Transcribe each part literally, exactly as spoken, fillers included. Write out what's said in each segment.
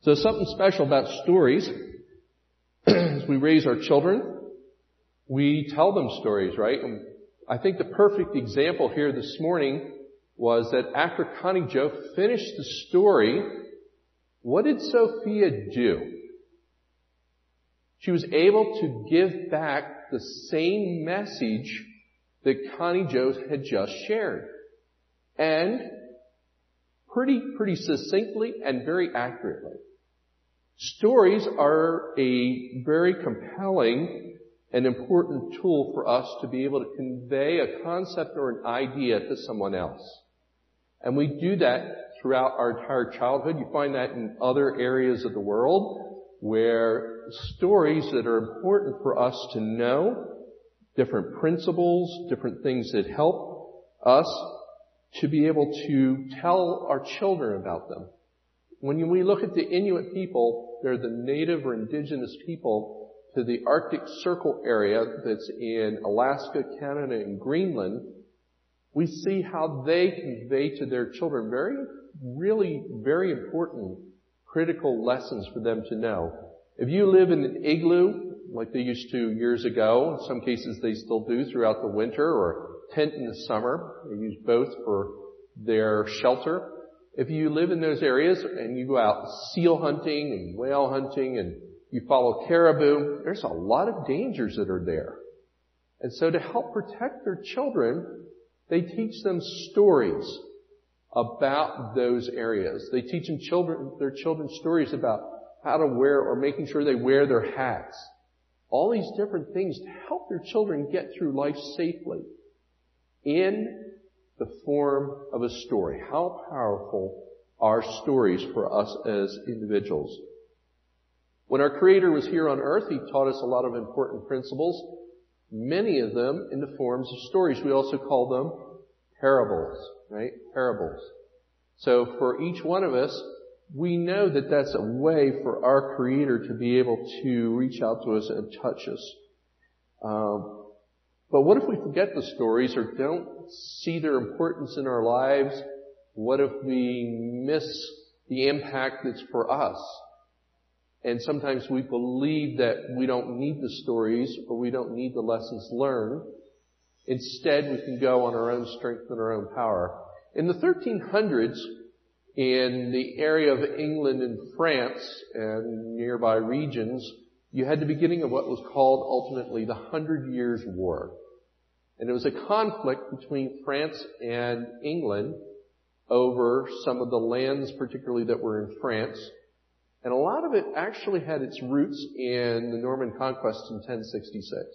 So something special about stories. As we raise our children, we tell them stories, right? And I think the perfect example here this morning was that after Connie Jo finished the story, what did Sophia do? She was able to give back the same message that Connie Jo had just shared. And pretty, pretty succinctly and very accurately. Stories are a very compelling and important tool for us to be able to convey a concept or an idea to someone else. And we do that throughout our entire childhood. You find that in other areas of the world where stories that are important for us to know, different principles, different things that help us to be able to tell our children about them. When we look at the Inuit people, they're the native or indigenous people to the Arctic Circle area that's in Alaska, Canada, and Greenland. We see how they convey to their children very, really very important, critical lessons for them to know. If you live in an igloo, like they used to years ago, in some cases they still do throughout the winter, or tent in the summer, they use both for their shelter. If you live in those areas and you go out seal hunting and whale hunting and you follow caribou, there's a lot of dangers that are there. And so to help protect their children, they teach them stories about those areas. They teach them children, their children stories about how to wear or making sure they wear their hats. All these different things to help their children get through life safely in the form of a story. How powerful are stories for us as individuals? When our Creator was here on earth, He taught us a lot of important principles, many of them in the forms of stories. We also call them parables, right? Parables. So for each one of us, we know that that's a way for our Creator to be able to reach out to us and touch us. Um, but what if we forget the stories or don't see their importance in our lives? What if we miss the impact that's for us? And sometimes we believe that we don't need the stories or we don't need the lessons learned. Instead, we can go on our own strength and our own power. In the thirteen hundreds, in the area of England and France and nearby regions, you had the beginning of what was called ultimately the Hundred Years' War. And it was a conflict between France and England over some of the lands, particularly that were in France. And a lot of it actually had its roots in the Norman conquest in ten sixty-six.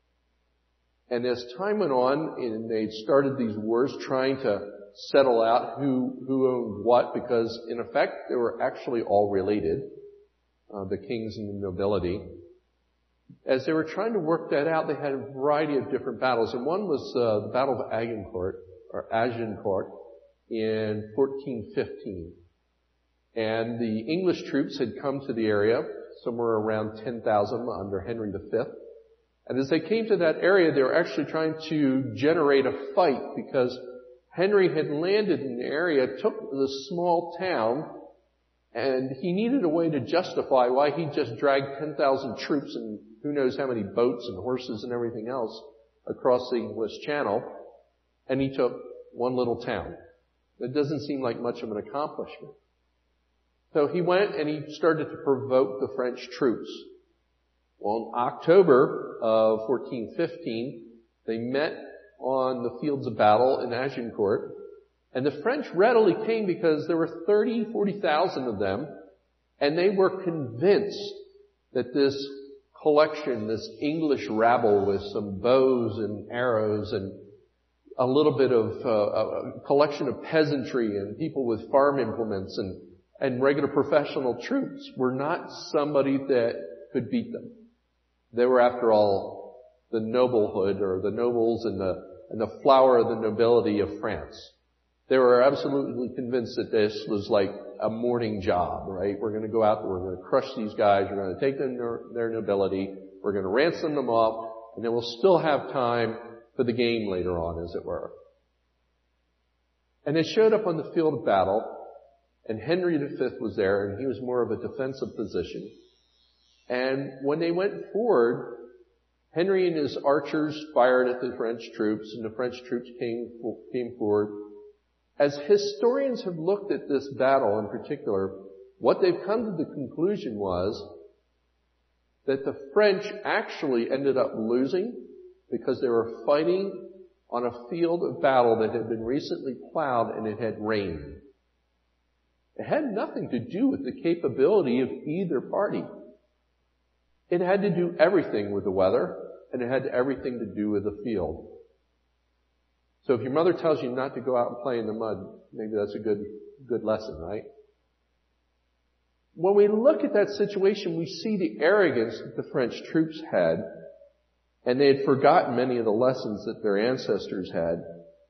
And as time went on, and they started these wars trying to settle out who, who owned what, because in effect they were actually all related, uh, the kings and the nobility. As they were trying to work that out, they had a variety of different battles. And one was uh, the Battle of Agincourt, or Agincourt, in fourteen fifteen. And the English troops had come to the area, somewhere around ten thousand under Henry the Fifth. And as they came to that area, they were actually trying to generate a fight because Henry had landed in the area, took the small town, and he needed a way to justify why he just dragged ten thousand troops and who knows how many boats and horses and everything else across the English Channel, and he took one little town. That doesn't seem like much of an accomplishment. So he went and he started to provoke the French troops. Well, in October of fourteen fifteen, they met on the fields of battle in Agincourt, and the French readily came because there were thirty, forty thousand of them, and they were convinced that this collection, this English rabble with some bows and arrows and a little bit of uh, a collection of peasantry and people with farm implements and, and regular professional troops were not somebody that could beat them. They were, after all, the noblehood or the nobles and the, and the flower of the nobility of France. They were absolutely convinced that this was like a morning job, right? We're going to go out there, we're going to crush these guys, we're going to take them their, their nobility, we're going to ransom them off, and then we'll still have time for the game later on, as it were. And they showed up on the field of battle, and Henry the Fifth was there, and he was more of a defensive position. And when they went forward, Henry and his archers fired at the French troops, and the French troops came, came forward. As historians have looked at this battle in particular, what they've come to the conclusion was that the French actually ended up losing because they were fighting on a field of battle that had been recently plowed and it had rained. It had nothing to do with the capability of either party. It had to do everything with the weather, and it had everything to do with the field. So if your mother tells you not to go out and play in the mud, maybe that's a good, good lesson, right? When we look at that situation, we see the arrogance that the French troops had, and they had forgotten many of the lessons that their ancestors had.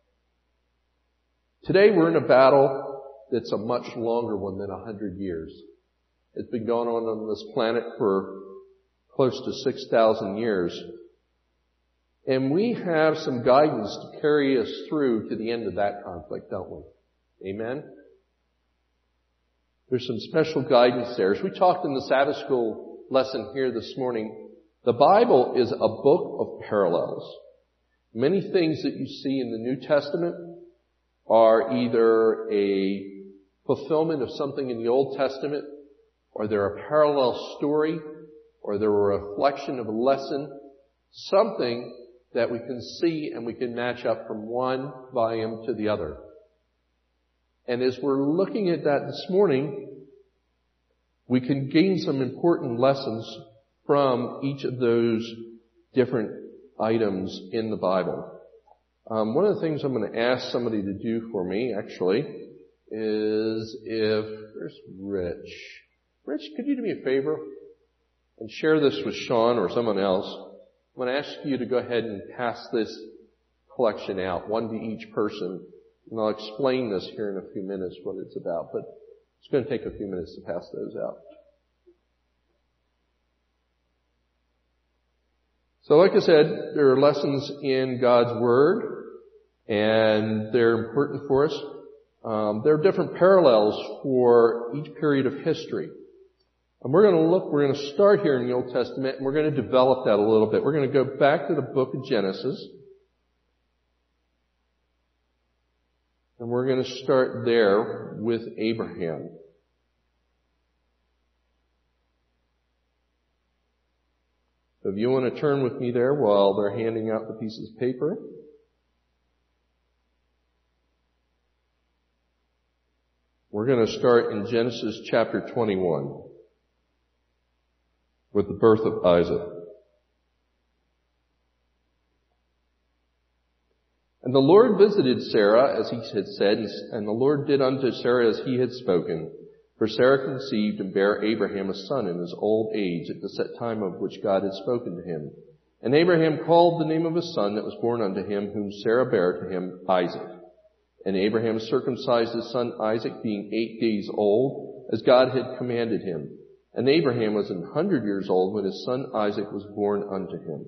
Today we're in a battle that's a much longer one than a hundred years. It's been going on on this planet for close to six thousand years. And we have some guidance to carry us through to the end of that conflict, don't we? Amen? There's some special guidance there. As we talked in the Sabbath school lesson here this morning, the Bible is a book of parallels. Many things that you see in the New Testament are either a fulfillment of something in the Old Testament, or they're a parallel story, or they're a reflection of a lesson, something that we can see and we can match up from one volume to the other. And as we're looking at that this morning, we can gain some important lessons from each of those different items in the Bible. Um, one of the things I'm going to ask somebody to do for me, actually, is if there's Rich. Rich, could you do me a favor and share this with Sean or someone else? I'm going to ask you to go ahead and pass this collection out, one to each person. And I'll explain this here in a few minutes what it's about, but it's going to take a few minutes to pass those out. So like I said, there are lessons in God's Word, and they're important for us. Um, there are different parallels for each period of history. And we're going to look, we're going to start here in the Old Testament, and we're going to develop that a little bit. We're going to go back to the book of Genesis. And we're going to start there with Abraham. So if you want to turn with me there while they're handing out the pieces of paper. We're going to start in Genesis chapter twenty-one with the birth of Isaac. And the Lord visited Sarah, as he had said, and the Lord did unto Sarah as he had spoken. For Sarah conceived and bare Abraham a son in his old age at the set time of which God had spoken to him. And Abraham called the name of his son that was born unto him, whom Sarah bare to him, Isaac. And Abraham circumcised his son Isaac, being eight days old, as God had commanded him. And Abraham was an hundred years old when his son Isaac was born unto him.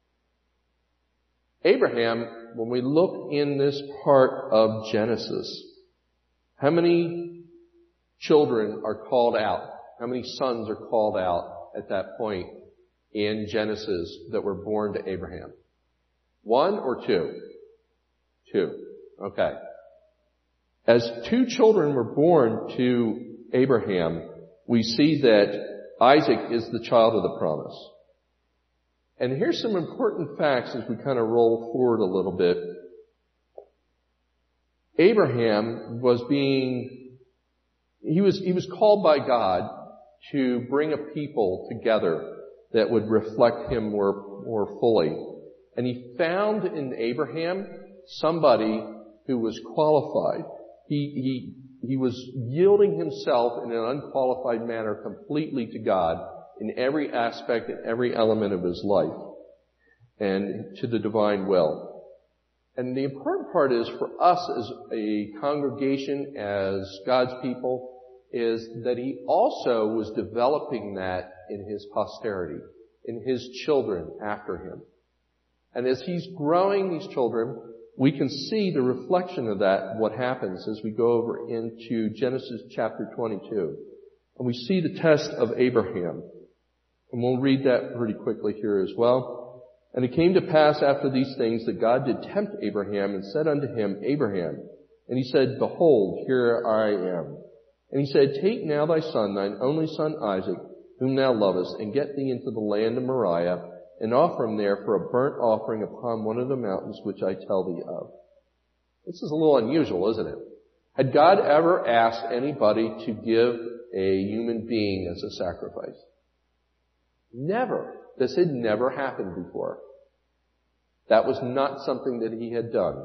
Abraham, when we look in this part of Genesis, how many children are called out? How many sons are called out at that point in Genesis that were born to Abraham? One or two? Two. Okay. As two children were born to Abraham, we see that Isaac is the child of the promise. And here's some important facts as we kind of roll forward a little bit. Abraham was being, he was, he was called by God to bring a people together that would reflect him more, more fully. And he found in Abraham somebody who was qualified. He, he, he was yielding himself in an unqualified manner completely to God in every aspect and every element of his life and to the divine will. And the important part is for us as a congregation, as God's people, is that he also was developing that in his posterity, in his children after him. And as he's growing these children, we can see the reflection of that, what happens as we go over into Genesis chapter twenty-two. And we see the test of Abraham. And we'll read that pretty quickly here as well. And it came to pass after these things that God did tempt Abraham and said unto him, Abraham. And he said, Behold, here I am. And he said, Take now thy son, thine only son Isaac, whom thou lovest, and get thee into the land of Moriah, and offer him there for a burnt offering upon one of the mountains which I tell thee of. This is a little unusual, isn't it? Had God ever asked anybody to give a human being as a sacrifice? Never. This had never happened before. That was not something that he had done.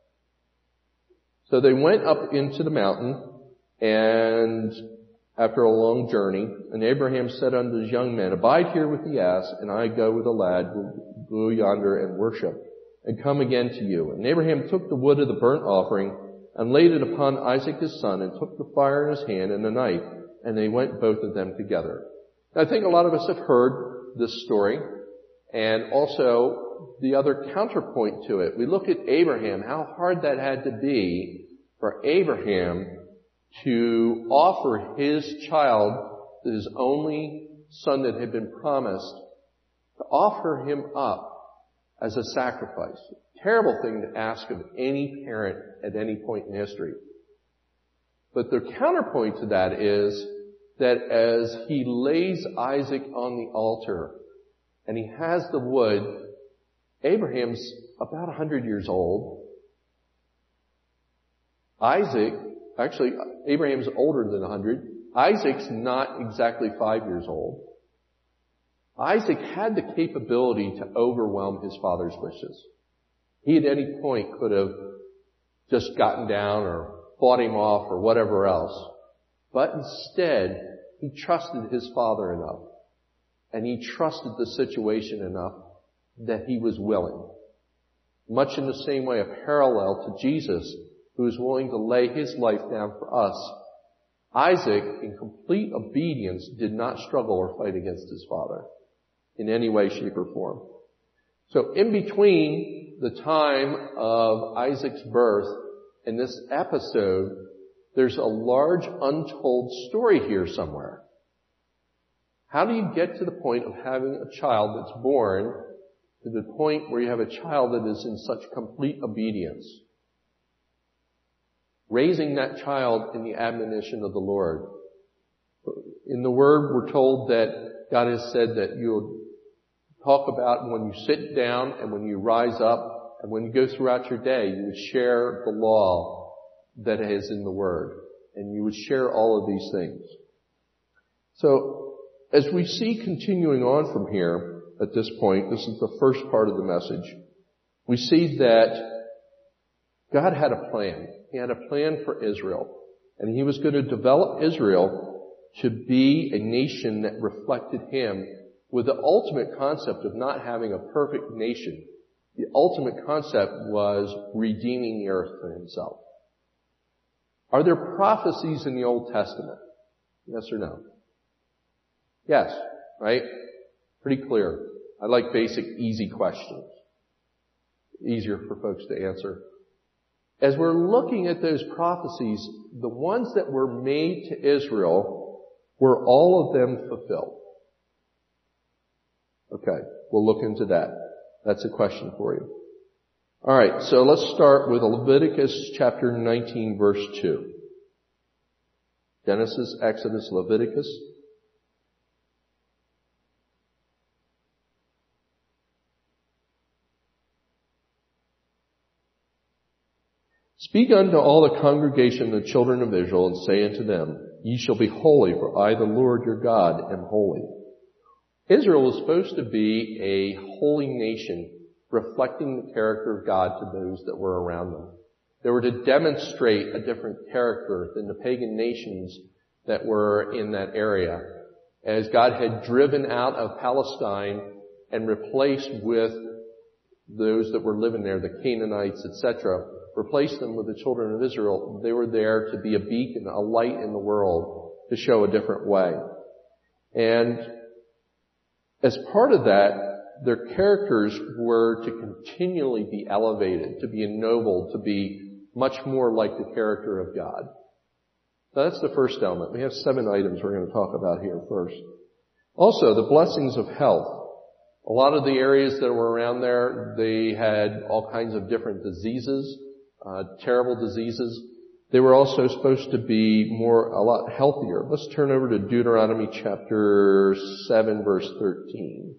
So they went up into the mountain, and after a long journey, and Abraham said unto his young men, Abide here with the ass, and I go with the lad, will go yonder and worship, and come again to you. And Abraham took the wood of the burnt offering, and laid it upon Isaac his son, and took the fire in his hand and a knife, and they went both of them together. Now, I think a lot of us have heard this story, and also the other counterpoint to it. We look at Abraham, how hard that had to be for Abraham to offer his child, his only son that had been promised, to offer him up as a sacrifice. Terrible thing to ask of any parent at any point in history. But the counterpoint to that is that as he lays Isaac on the altar and he has the wood, Abraham's about a hundred years old. Isaac, actually, Abraham's older than a hundred. Isaac's not exactly five years old. Isaac had the capability to overwhelm his father's wishes. He at any point could have just gotten down or fought him off or whatever else. But instead, he trusted his father enough. And he trusted the situation enough that he was willing. Much in the same way, a parallel to Jesus, who is willing to lay his life down for us. Isaac, in complete obedience, did not struggle or fight against his father in any way, shape, or form. So in between the time of Isaac's birth and this episode, there's a large untold story here somewhere. How do you get to the point of having a child that's born to the point where you have a child that is in such complete obedience? Raising that child in the admonition of the Lord. In the Word, we're told that God has said that you'll talk about when you sit down and when you rise up and when you go throughout your day, you would share the law that is in the Word. And you would share all of these things. So, as we see continuing on from here at this point, this is the first part of the message, we see that God had a plan. He had a plan for Israel. And He was going to develop Israel to be a nation that reflected Him with the ultimate concept of not having a perfect nation. The ultimate concept was redeeming the earth for Himself. Are there prophecies in the Old Testament? Yes or no? Yes, right? Pretty clear. I like basic, easy questions. Easier for folks to answer. As we're looking at those prophecies, the ones that were made to Israel, were all of them fulfilled? Okay, we'll look into that. That's a question for you. Alright, so let's start with Leviticus chapter nineteen, verse two. Genesis, Exodus, Leviticus. Speak unto all the congregation of the children of Israel, and say unto them, Ye shall be holy, for I, the Lord your God, am holy. Israel was supposed to be a holy nation, reflecting the character of God to those that were around them. They were to demonstrate a different character than the pagan nations that were in that area. As God had driven out of Palestine and replaced with those that were living there, the Canaanites, et cetera, replaced them with the children of Israel, they were there to be a beacon, a light in the world, to show a different way. And as part of that, their characters were to continually be elevated, to be ennobled, to be much more like the character of God. So that's the first element. We have seven items we're going to talk about here first. Also, the blessings of health. A lot of the areas that were around there, they had all kinds of different diseases, uh, terrible diseases. They were also supposed to be more, a lot healthier. Let's turn over to Deuteronomy chapter seven, verse thirteen.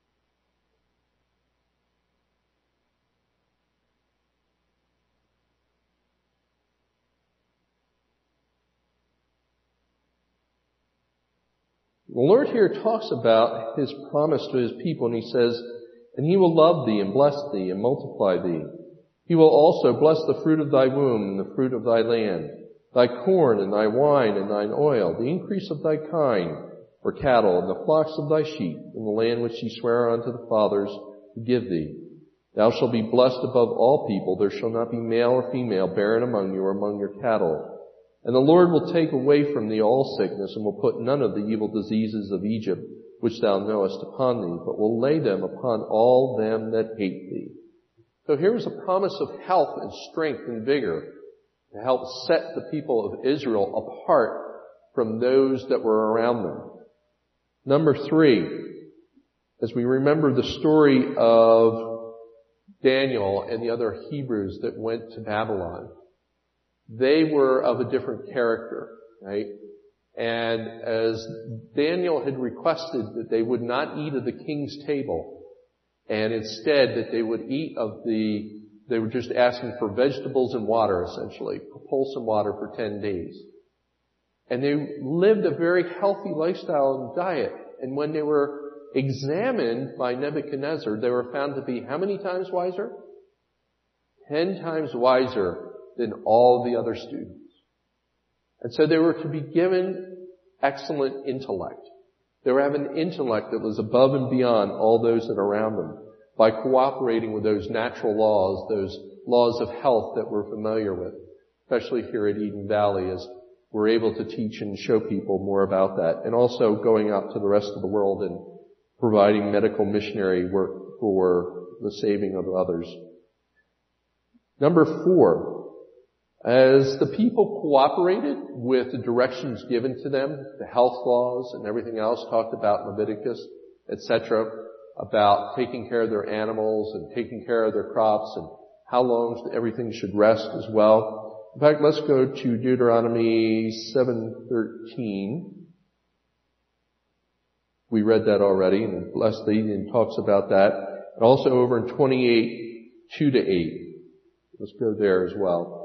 The Lord here talks about His promise to His people, and He says, "And He will love thee and bless thee and multiply thee. He will also bless the fruit of thy womb and the fruit of thy land, thy corn and thy wine and thine oil, the increase of thy kine or cattle and the flocks of thy sheep in the land which He sware unto the fathers to give thee. Thou shalt be blessed above all people. There shall not be male or female barren among you or among your cattle. And the Lord will take away from thee all sickness, and will put none of the evil diseases of Egypt, which thou knowest, upon thee, but will lay them upon all them that hate thee." So here is a promise of health and strength and vigor to help set the people of Israel apart from those that were around them. Number three, as we remember the story of Daniel and the other Hebrews that went to Babylon, they were of a different character, right? And as Daniel had requested that they would not eat of the king's table, and instead that they would eat of the, they were just asking for vegetables and water, essentially, wholesome water for ten days. And they lived a very healthy lifestyle and diet. And when they were examined by Nebuchadnezzar, they were found to be how many times wiser? Ten times wiser than all the other students. And so they were to be given excellent intellect. They were having an intellect that was above and beyond all those that are around them by cooperating with those natural laws, those laws of health that we're familiar with, especially here at Eden Valley, as we're able to teach and show people more about that, and also going out to the rest of the world and providing medical missionary work for the saving of others. Number four, as the people cooperated with the directions given to them, the health laws and everything else talked about in Leviticus, et cetera, about taking care of their animals and taking care of their crops and how long everything should rest as well. In fact, let's go to Deuteronomy seven thirteen. We read that already, and blessed thee, and talks about that. And also over in twenty-eight, two to eight. Let's go there as well.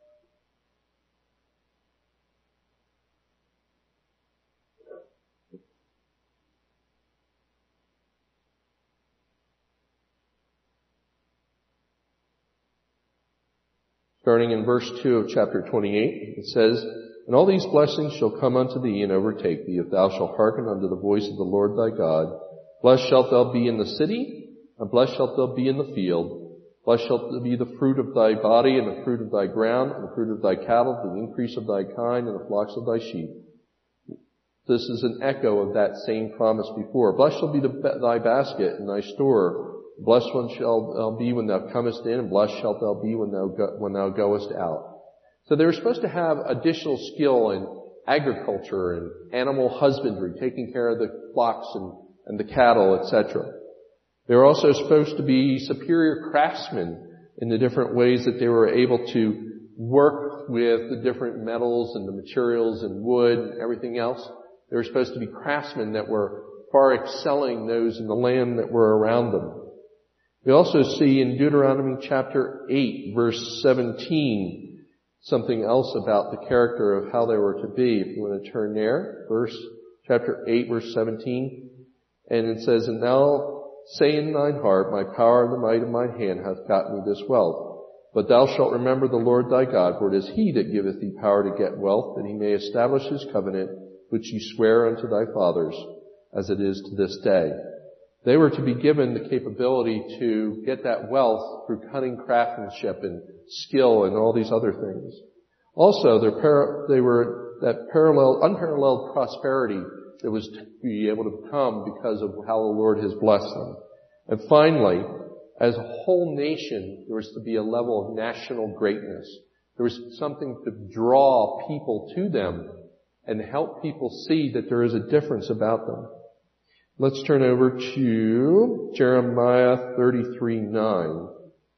Starting in verse two of chapter twenty-eight, it says, "And all these blessings shall come unto thee and overtake thee, if thou shalt hearken unto the voice of the Lord thy God. Blessed shalt thou be in the city, and blessed shalt thou be in the field. Blessed shalt be the fruit of thy body, and the fruit of thy ground, and the fruit of thy cattle, the increase of thy kine, and the flocks of thy sheep." This is an echo of that same promise before. "Blessed shall be the, thy basket and thy store. Blessed one shalt thou be when thou comest in, and blessed shalt thou be when thou go, when thou goest out." So they were supposed to have additional skill in agriculture and animal husbandry, taking care of the flocks and, and the cattle, et cetera. They were also supposed to be superior craftsmen in the different ways that they were able to work with the different metals and the materials and wood and everything else. They were supposed to be craftsmen that were far excelling those in the land that were around them. We also see in Deuteronomy chapter eight, verse seventeen, something else about the character of how they were to be. If you want to turn there, verse, chapter eight, verse seventeen. And it says, "And thou say in thine heart, my power and the might of mine hand hath gotten me this wealth. But thou shalt remember the Lord thy God, for it is he that giveth thee power to get wealth, that he may establish his covenant, which he sware unto thy fathers, as it is to this day." They were to be given the capability to get that wealth through cunning craftsmanship and skill and all these other things. Also, par- they were that parallel, unparalleled prosperity that was to be able to come because of how the Lord has blessed them. And finally, as a whole nation, there was to be a level of national greatness. There was something to draw people to them and help people see that there is a difference about them. Let's turn over to Jeremiah thirty-three nine.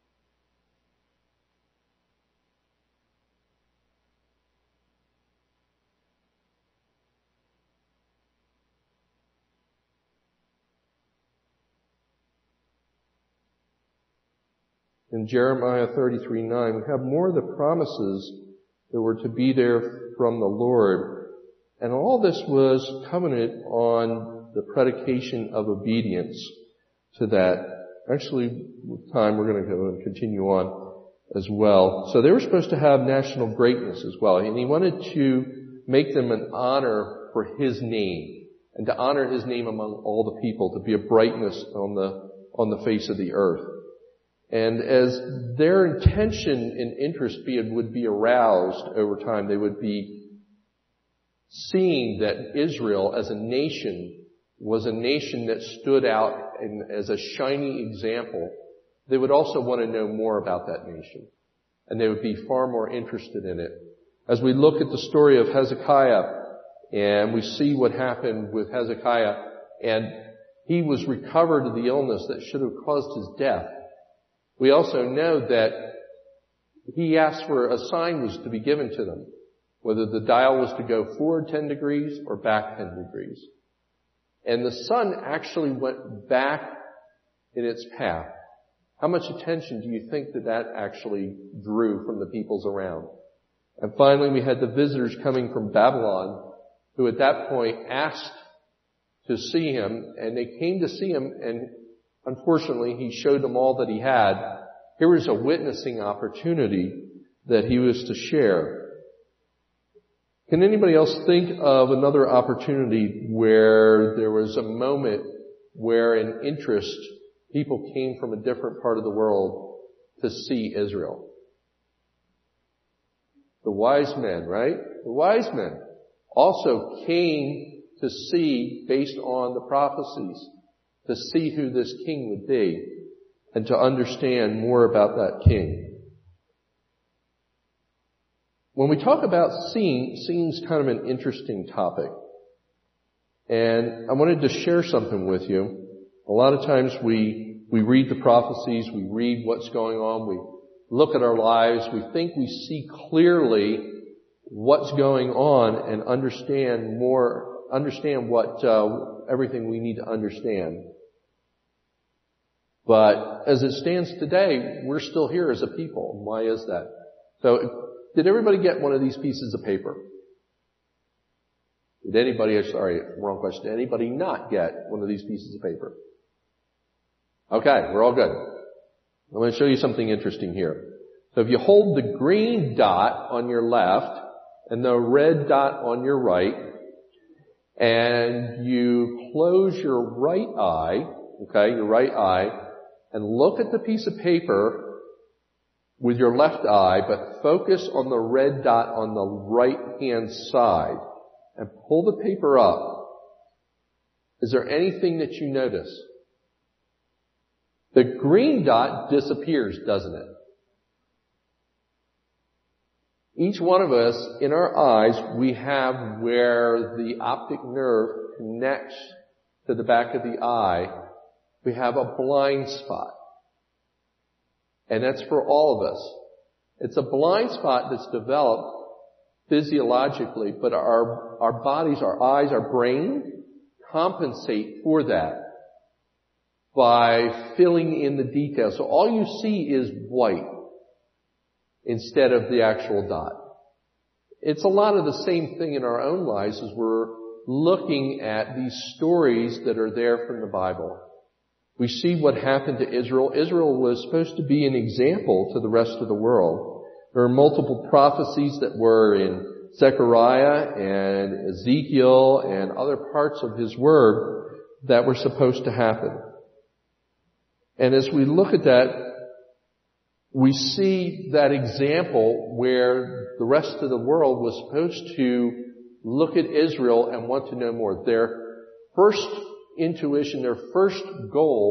In Jeremiah thirty-three nine, we have more of the promises that were to be there from the Lord. And all this was covenant on the predication of obedience to that. Actually, with time, we're going to go and continue on as well. So they were supposed to have national greatness as well. And he wanted to make them an honor for his name and to honor his name among all the people, to be a brightness on the, on the face of the earth. And as their intention and interest be, would be aroused over time, they would be seeing that Israel as a nation was a nation that stood out in, as a shining example. They would also want to know more about that nation. And they would be far more interested in it. As we look at the story of Hezekiah, and we see what happened with Hezekiah, and he was recovered of the illness that should have caused his death. We also know that he asked for a sign was to be given to them, whether the dial was to go forward ten degrees or back ten degrees. And the sun actually went back in its path. How much attention do you think that that actually drew from the peoples around? And finally, we had the visitors coming from Babylon, who at that point asked to see him, and they came to see him, and unfortunately, he showed them all that he had. Here was a witnessing opportunity that he was to share. Can anybody else think of another opportunity where there was a moment where in interest people came from a different part of the world to see Israel? The wise men, right? The wise men also came to see, based on the prophecies, to see who this king would be and to understand more about that king. When we talk about seeing, seeing is kind of an interesting topic. And I wanted to share something with you. A lot of times we, we read the prophecies, we read what's going on, we look at our lives, we think we see clearly what's going on and understand more, understand what, uh, everything we need to understand. But as it stands today, we're still here as a people. Why is that? So, did everybody get one of these pieces of paper? Did anybody, sorry, wrong question. Did anybody not get one of these pieces of paper? Okay, we're all good. I'm going to show you something interesting here. So if you hold the green dot on your left and the red dot on your right, and you close your right eye, okay, your right eye, and look at the piece of paper with your left eye, but focus on the red dot on the right-hand side and pull the paper up. Is there anything that you notice? The green dot disappears, doesn't it? Each one of us, in our eyes, we have where the optic nerve connects to the back of the eye. We have a blind spot. And that's for all of us. It's a blind spot that's developed physiologically, but our, our bodies, our eyes, our brain compensate for that by filling in the details. So all you see is white instead of the actual dot. It's a lot of the same thing in our own lives as we're looking at these stories that are there from the Bible. We see what happened to Israel. Israel was supposed to be an example to the rest of the world. There are multiple prophecies that were in Zechariah and Ezekiel and other parts of his word that were supposed to happen. And as we look at that, we see that example where the rest of the world was supposed to look at Israel and want to know more. Their first intuition, their first goal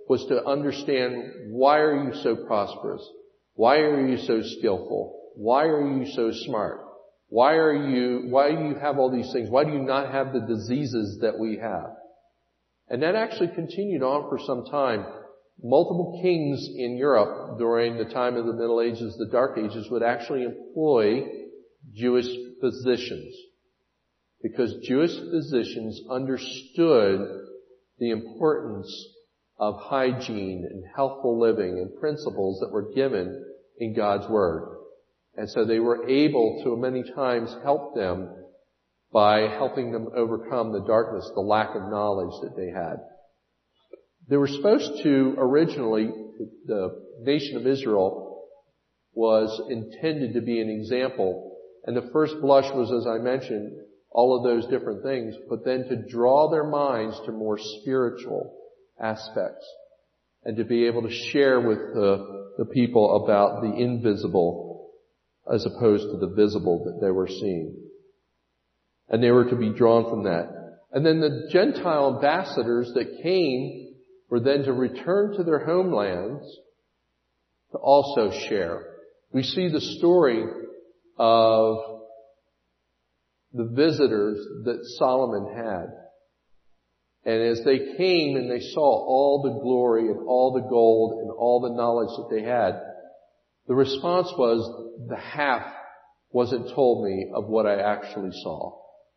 was to understand, why are you so prosperous? Why are you so skillful? Why are you so smart? Why are you, why do you have all these things? Why do you not have the diseases that we have? And that actually continued on for some time. Multiple kings in Europe during the time of the Middle Ages, the Dark Ages, would actually employ Jewish physicians, because Jewish physicians understood the importance of hygiene and healthful living and principles that were given in God's Word. And so they were able to many times help them by helping them overcome the darkness, the lack of knowledge that they had. They were supposed to originally, the nation of Israel was intended to be an example. And the first blush was, as I mentioned, all of those different things, but then to draw their minds to more spiritual aspects and to be able to share with the, the people about the invisible as opposed to the visible that they were seeing. And they were to be drawn from that. And then the Gentile ambassadors that came were then to return to their homelands to also share. We see the story of the visitors that Solomon had. And as they came and they saw all the glory and all the gold and all the knowledge that they had, the response was, the half wasn't told me of what I actually saw.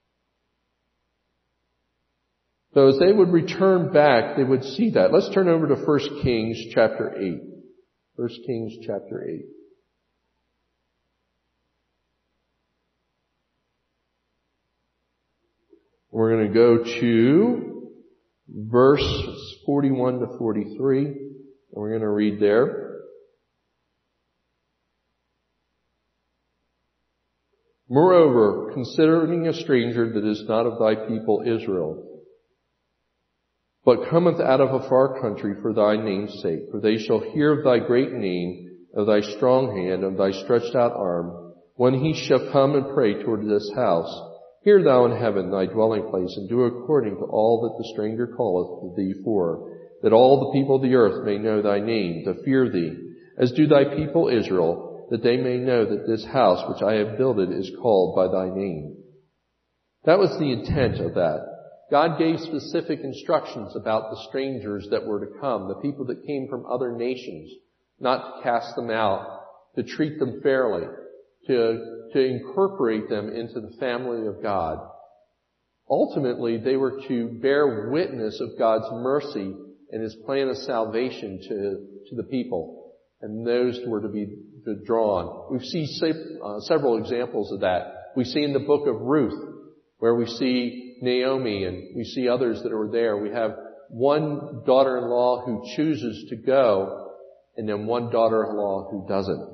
So as they would return back, they would see that. Let's turn over to First Kings chapter eight. First Kings chapter eight. We're going to go to verse forty-one to forty-three, and we're going to read there. Moreover, considering a stranger that is not of thy people Israel, but cometh out of a far country for thy name's sake, for they shall hear of thy great name, of thy strong hand, of thy stretched out arm, when he shall come and pray toward this house. Hear thou in heaven thy dwelling place, and do according to all that the stranger calleth thee for, that all the people of the earth may know thy name, to fear thee, as do thy people Israel, that they may know that this house which I have builded is called by thy name. That was the intent of that. God gave specific instructions about the strangers that were to come, the people that came from other nations, not to cast them out, to treat them fairly, to, to incorporate them into the family of God. Ultimately, they were to bear witness of God's mercy and His plan of salvation to, to the people. And those were to be drawn. We see uh, several examples of that. We see in the book of Ruth, where we see Naomi and we see others that are there. We have one daughter-in-law who chooses to go, and then one daughter-in-law who doesn't.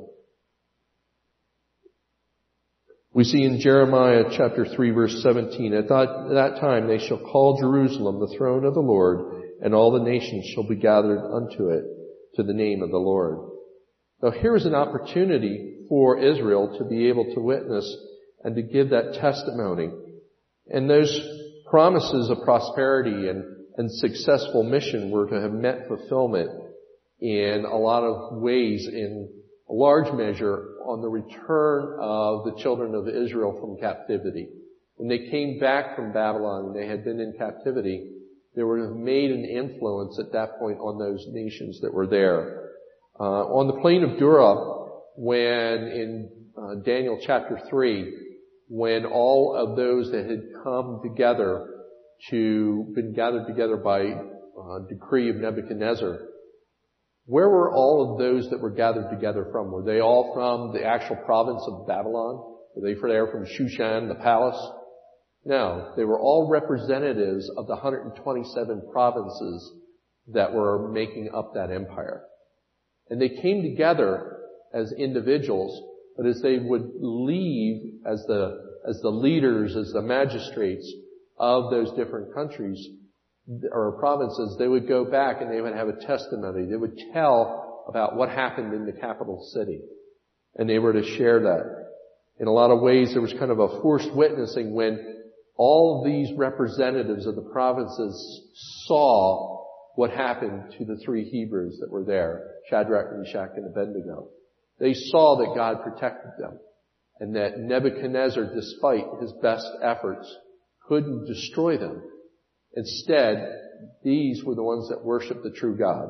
We see in Jeremiah chapter three verse seventeen, at that, at that time they shall call Jerusalem the throne of the Lord, and all the nations shall be gathered unto it, to the name of the Lord. Now here is an opportunity for Israel to be able to witness and to give that testimony. And those promises of prosperity and, and successful mission were to have met fulfillment in a lot of ways, in a large measure, on the return of the children of Israel from captivity. When they came back from Babylon and they had been in captivity, they would have made an influence at that point on those nations that were there. Uh, on the plain of Dura, when in uh, Daniel chapter three, when all of those that had come together to, been gathered together by uh, decree of Nebuchadnezzar, where were all of those that were gathered together from? Were they all from the actual province of Babylon? Were they there from Shushan, the palace? No, they were all representatives of the one hundred twenty-seven provinces that were making up that empire. And they came together as individuals, but as they would leave as the, as the leaders, as the magistrates of those different countries or provinces, they would go back and they would have a testimony. They would tell about what happened in the capital city. And they were to share that. In a lot of ways, there was kind of a forced witnessing when all of these representatives of the provinces saw what happened to the three Hebrews that were there, Shadrach, Meshach, and Abednego. They saw that God protected them and that Nebuchadnezzar, despite his best efforts, couldn't destroy them. Instead, these were the ones that worshiped the true God.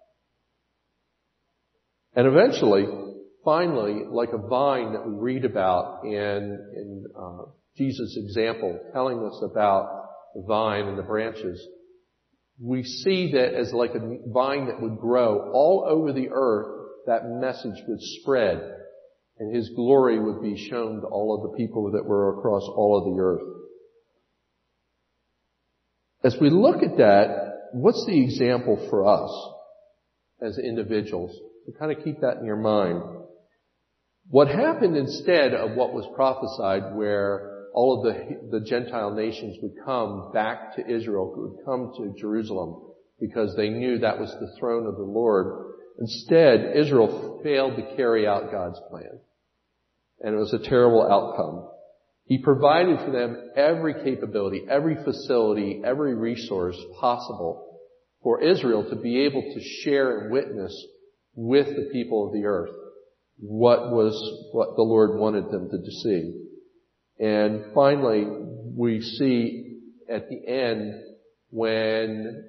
And eventually, finally, like a vine that we read about in, in uh, Jesus' example, telling us about the vine and the branches, we see that as like a vine that would grow all over the earth, that message would spread and His glory would be shown to all of the people that were across all of the earth. As we look at that, what's the example for us as individuals? So kind of keep that in your mind. What happened instead of what was prophesied, where all of the, the Gentile nations would come back to Israel, would come to Jerusalem, because they knew that was the throne of the Lord. Instead, Israel failed to carry out God's plan. And it was a terrible outcome. He provided for them every capability, every facility, every resource possible for Israel to be able to share and witness with the people of the earth what was, what the Lord wanted them to see. And finally, we see at the end when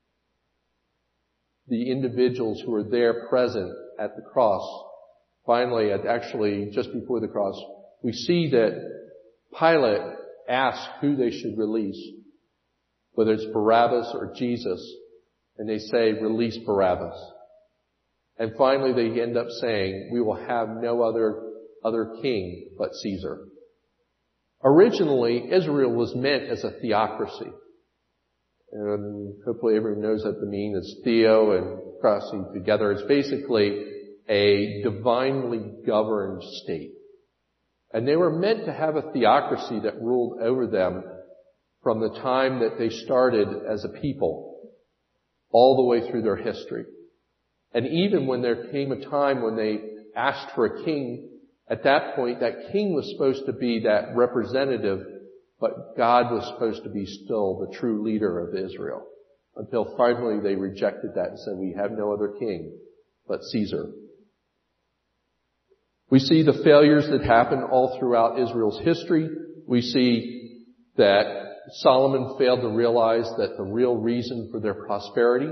the individuals who were there present at the cross, finally, at actually just before the cross, we see that Pilate asked who they should release, whether it's Barabbas or Jesus, and they say, release Barabbas. And finally, they end up saying, we will have no other, other king but Caesar. Originally, Israel was meant as a theocracy. And hopefully everyone knows that the meaning is theo and cracy together. It's basically a divinely governed state. And they were meant to have a theocracy that ruled over them from the time that they started as a people all the way through their history. And even when there came a time when they asked for a king, at that point that king was supposed to be that representative, but God was supposed to be still the true leader of Israel. Until finally they rejected that and said, we have no other king but Caesar. We see the failures that happen all throughout Israel's history. We see that Solomon failed to realize that the real reason for their prosperity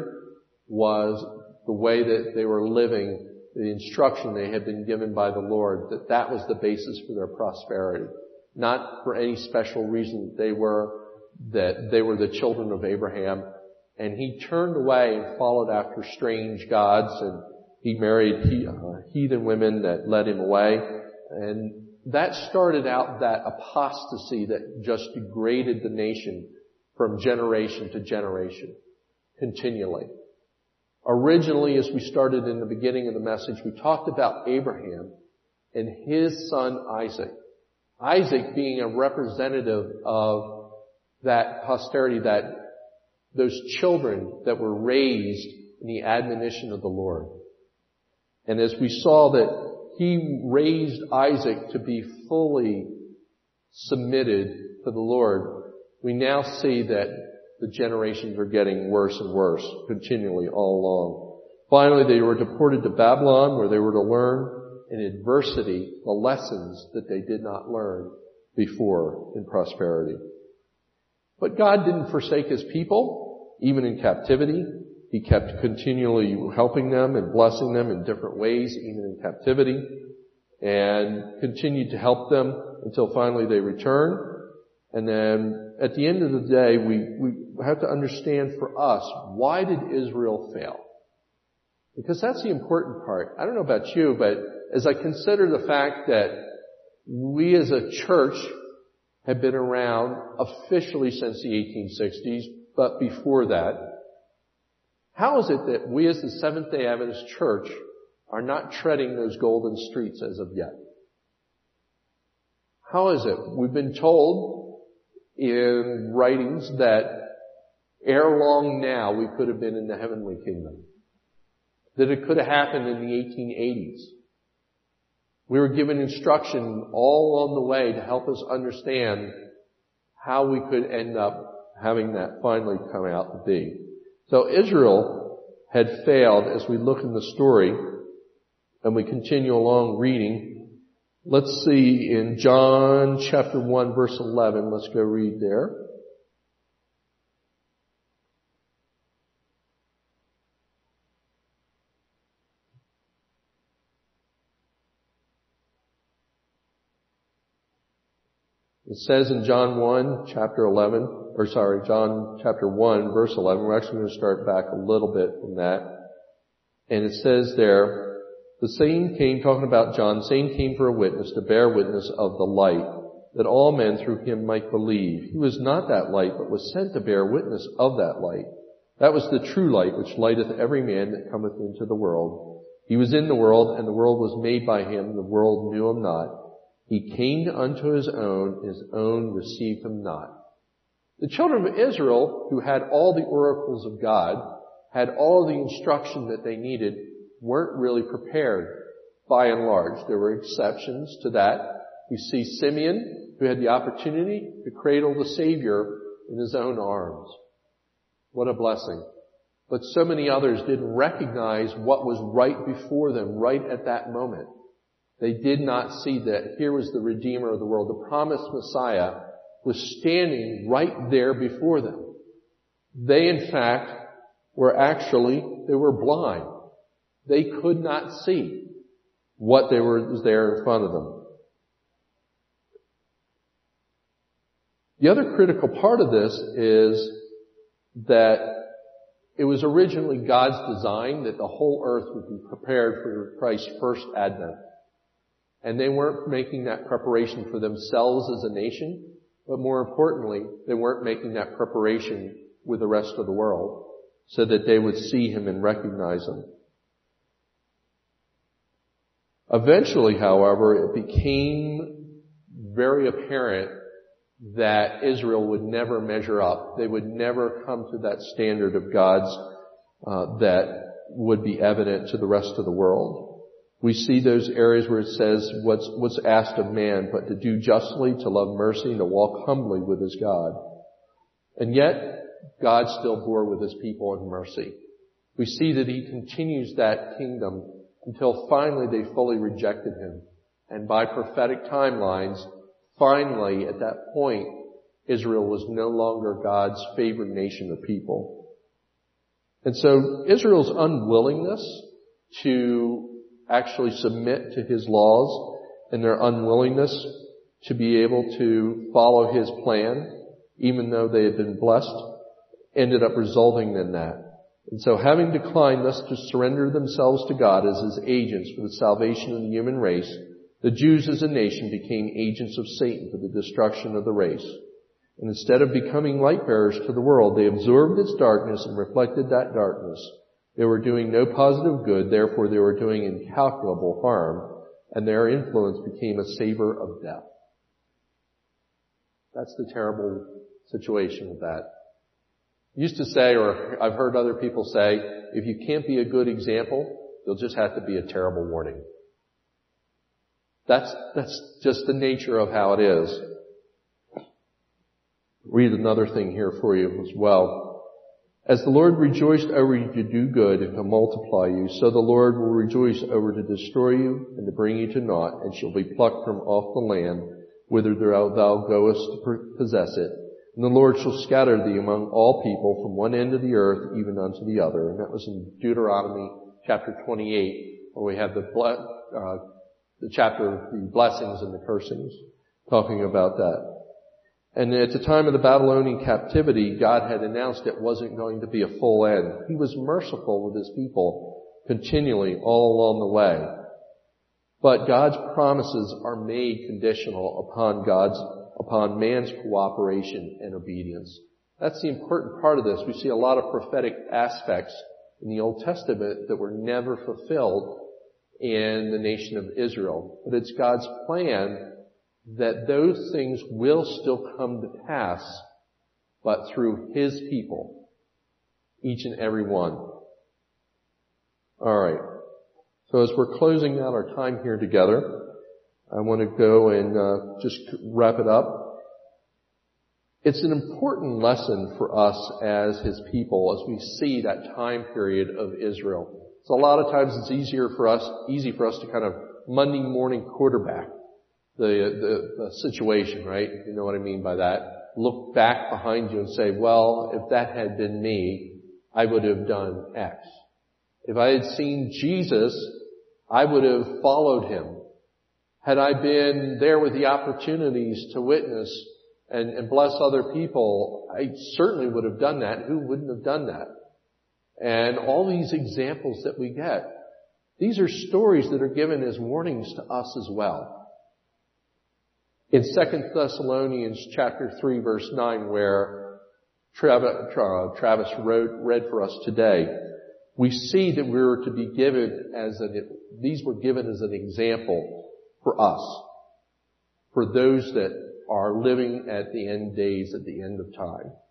was the way that they were living, the instruction they had been given by the Lord, that that was the basis for their prosperity. Not for any special reason that they were, that they were the children of Abraham. And he turned away and followed after strange gods, and he married he, uh, heathen women that led him away. And that started out that apostasy that just degraded the nation from generation to generation, continually. Originally, as we started in the beginning of the message, we talked about Abraham and his son Isaac. Isaac being a representative of that posterity, that those children that were raised in the admonition of the Lord. And as we saw that he raised Isaac to be fully submitted to the Lord, we now see that the generations are getting worse and worse continually all along. Finally, they were deported to Babylon, where they were to learn in adversity the lessons that they did not learn before in prosperity. But God didn't forsake His people, even in captivity. He kept continually helping them and blessing them in different ways, even in captivity, and continued to help them until finally they returned. And then at the end of the day, we, we have to understand for us, why did Israel fail? Because that's the important part. I don't know about you, but as I consider the fact that we as a church have been around officially since the eighteen sixties, but before that, how is it that we as the Seventh-day Adventist Church are not treading those golden streets as of yet? How is it? We've been told in writings that ere long now we could have been in the heavenly kingdom. That it could have happened in the eighteen eighties. We were given instruction all along the way to help us understand how we could end up having that finally come out to be. So Israel had failed as we look in the story and we continue along reading. Let's see in John chapter one verse eleven. Let's go read there. It says in John one, chapter eleven, or sorry, John chapter one, verse eleven. We're actually going to start back a little bit from that. And it says there, the same came, talking about John, same came for a witness, to bear witness of the light, that all men through him might believe. He was not that light, but was sent to bear witness of that light. That was the true light, which lighteth every man that cometh into the world. He was in the world, and the world was made by him. The world knew him not. He came unto his own, his own received him not. The children of Israel, who had all the oracles of God, had all the instruction that they needed, weren't really prepared by and large. There were exceptions to that. We see Simeon, who had the opportunity to cradle the Savior in his own arms. What a blessing. But so many others didn't recognize what was right before them, right at that moment. They did not see that here was the Redeemer of the world. The promised Messiah was standing right there before them. They, in fact, were actually, they were blind. They could not see what they were, was there in front of them. The other critical part of this is that it was originally God's design that the whole earth would be prepared for Christ's first advent. And they weren't making that preparation for themselves as a nation, but more importantly, they weren't making that preparation with the rest of the world so that they would see him and recognize him. Eventually, however, it became very apparent that Israel would never measure up. They would never come to that standard of God's uh, that would be evident to the rest of the world. We see those areas where it says what's, what's asked of man, but to do justly, to love mercy, and to walk humbly with his God. And yet, God still bore with his people in mercy. We see that he continues that kingdom until finally they fully rejected him. And by prophetic timelines, finally, at that point, Israel was no longer God's favored nation of people. And so Israel's unwillingness to actually submit to his laws and their unwillingness to be able to follow his plan, even though they had been blessed, ended up resulting in that. And so having declined thus to surrender themselves to God as his agents for the salvation of the human race, the Jews as a nation became agents of Satan for the destruction of the race. And instead of becoming light bearers to the world, they absorbed its darkness and reflected that darkness. They were doing no positive good, therefore they were doing incalculable harm, and their influence became a savor of death. That's the terrible situation with that. I used to say, or I've heard other people say, if you can't be a good example, you'll just have to be a terrible warning. That's, that's just the nature of how it is. Read another thing here for you as well. As the Lord rejoiced over you to do good and to multiply you, so the Lord will rejoice over to destroy you and to bring you to naught, and shall be plucked from off the land, whither thou goest to possess it. And the Lord shall scatter thee among all people from one end of the earth even unto the other. And that was in Deuteronomy chapter twenty-eight, where we have the, uh, the chapter of the blessings and the cursings, talking about that. And at the time of the Babylonian captivity, God had announced it wasn't going to be a full end. He was merciful with his people continually all along the way. But God's promises are made conditional upon God's, upon man's cooperation and obedience. That's the important part of this. We see a lot of prophetic aspects in the Old Testament that were never fulfilled in the nation of Israel. But it's God's plan that those things will still come to pass, but through his people, each and every one. All right. So as we're closing out our time here together, I want to go and uh, just wrap it up. It's an important lesson for us as His people as we see that time period of Israel. So a lot of times it's easier for us, easy for us to kind of Monday morning quarterback the, the, the situation, right? You know what I mean by that. Look back behind you and say, well, if that had been me, I would have done X. If I had seen Jesus, I would have followed Him. Had I been there with the opportunities to witness and, and bless other people, I certainly would have done that. Who wouldn't have done that? And all these examples that we get, these are stories that are given as warnings to us as well. In Second Thessalonians chapter three verse nine, where Travis, Travis wrote, read for us today, we see that we were to be given as an, these were given as an example for us, for those that are living at the end days, at the end of time.